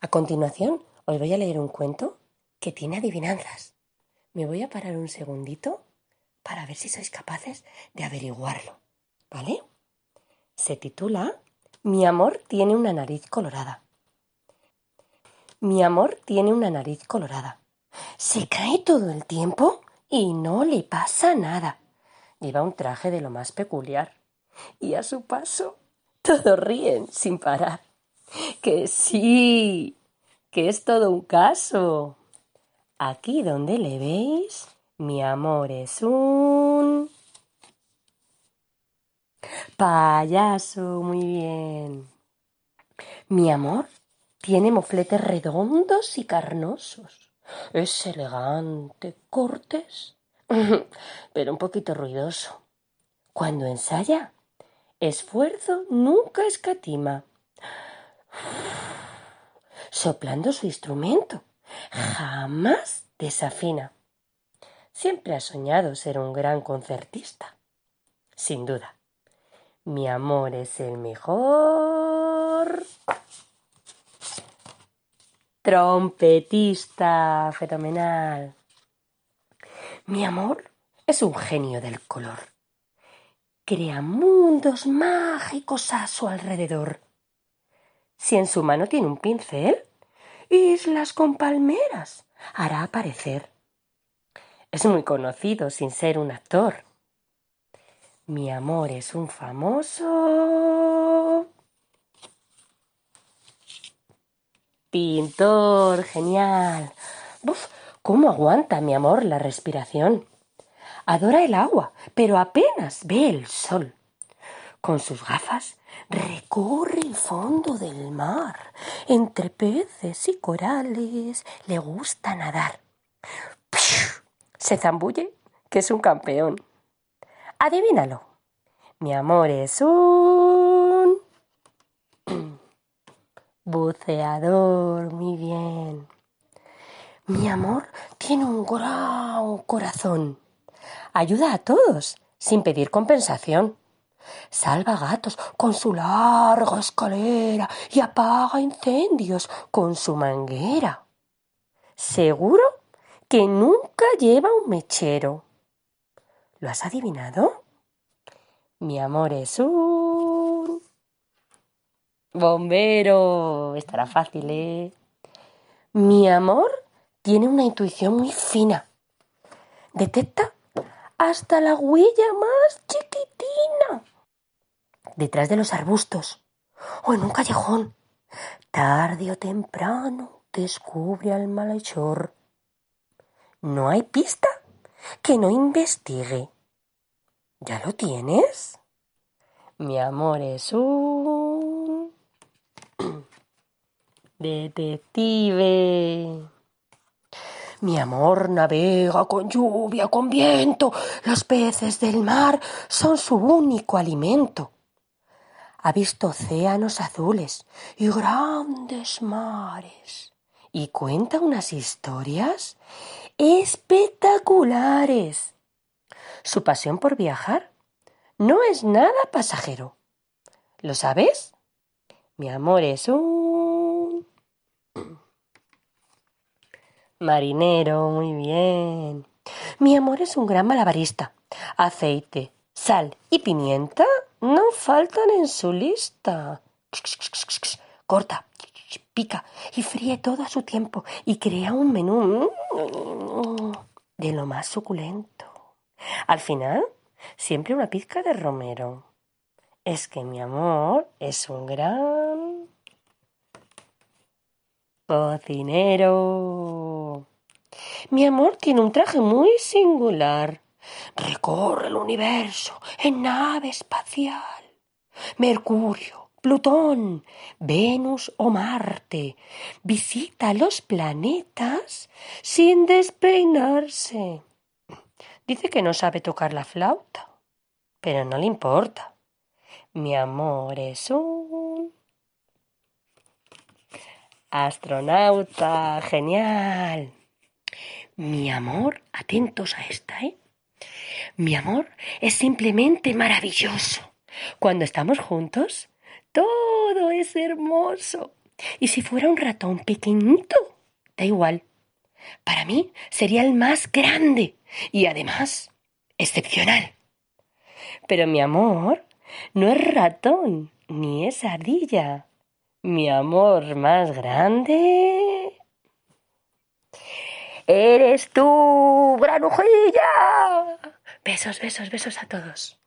A continuación, os voy a leer un cuento que tiene adivinanzas. Me voy a parar un segundito para ver si sois capaces de averiguarlo, ¿vale? Se titula Mi amor tiene una nariz colorada. Mi amor tiene una nariz colorada. Se cae todo el tiempo y no le pasa nada. Lleva un traje de lo más peculiar y a su paso todos ríen sin parar. ¡Que sí! ¡Que es todo un caso! Aquí donde le veis, mi amor es un payaso. Muy bien. Mi amor tiene mofletes redondos y carnosos. Es elegante, cortés, pero un poquito ruidoso. Cuando ensaya, esfuerzo nunca escatima. Soplando su instrumento, jamás desafina. Siempre ha soñado ser un gran concertista. Sin duda, mi amor es el mejor trompetista. Fenomenal. Mi amor es un genio del color. Crea mundos mágicos a su alrededor. Si en su mano tiene un pincel, islas con palmeras hará aparecer. Es muy conocido sin ser un actor. Mi amor es un famoso pintor. Genial. ¡Buf! ¿Cómo aguanta mi amor la respiración? Adora el agua, pero apenas ve el sol. Con sus gafas recorre el fondo del mar. Entre peces y corales le gusta nadar. Se zambulle, que es un campeón. Adivínalo. Mi amor es un buceador. Muy bien. Mi amor tiene un gran corazón. Ayuda a todos sin pedir compensación. Salva gatos con su larga escalera y apaga incendios con su manguera. Seguro que nunca lleva un mechero. ¿Lo has adivinado? Mi amor es un bombero. Estará fácil, ¿eh? Mi amor tiene una intuición muy fina. Detecta hasta la huella más chiquitina detrás de los arbustos o en un callejón. Tarde o temprano descubre al malhechor. No hay pista que no investigue. ¿Ya lo tienes? Mi amor es un detective. Mi amor navega con lluvia, con viento. Los peces del mar son su único alimento. Ha visto océanos azules y grandes mares. Y cuenta unas historias espectaculares. Su pasión por viajar no es nada pasajero. ¿Lo sabes? Mi amor es un marinero. Muy bien. Mi amor es un gran malabarista. Aceite, sal y pimienta no faltan en su lista. Corta, pica y fríe todo a su tiempo y crea un menú de lo más suculento. Al final, siempre una pizca de romero. Es que mi amor es un gran cocinero. Mi amor tiene un traje muy singular. Recorre el universo en nave espacial. Mercurio, Plutón, Venus o Marte. Visita los planetas sin despeinarse. Dice que no sabe tocar la flauta, pero no le importa. Mi amor es un astronauta. Genial. Mi amor, atentos a esta, ¿eh? Mi amor es simplemente maravilloso. Cuando estamos juntos, todo es hermoso. Y si fuera un ratón pequeñito, da igual. Para mí sería el más grande y además excepcional. Pero mi amor no es ratón ni es ardilla. Mi amor más grande eres tú, granujilla. Besos, besos, besos a todos.